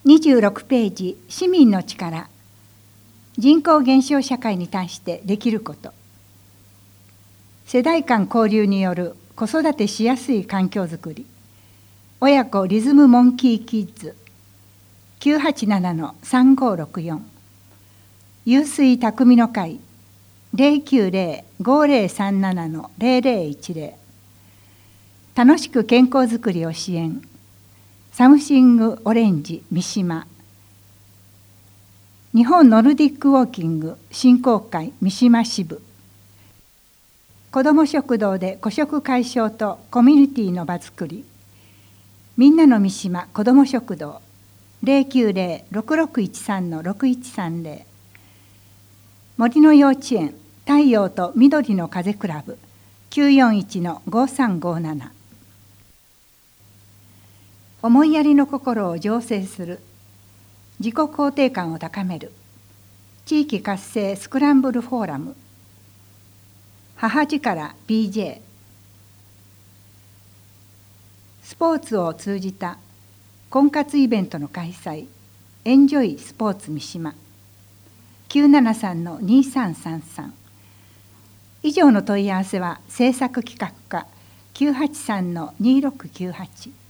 26ページ、市民の力。人口減少社会に対してできること。世代間交流による子育てしやすい環境づくり。親子リズムモンキーキッズ 987-3564。湧水匠の会 090-5037-0010。楽しく健康づくりを支援。サムシングオレンジ三島。日本ノルディックウォーキング振興会三島支部。子ども食堂で孤食解消とコミュニティの場づくり。みんなの三島子ども食堂 090-6613-6130。森の幼稚園太陽と緑の風クラブ 941-5357。思いやりの心を醸成する。自己肯定感を高める。地域活性スクランブルフォーラム。母力 BJ。スポーツを通じた婚活イベントの開催。エンジョイスポーツ三島。973-2333。以上の問い合わせは制作企画課 983-2698。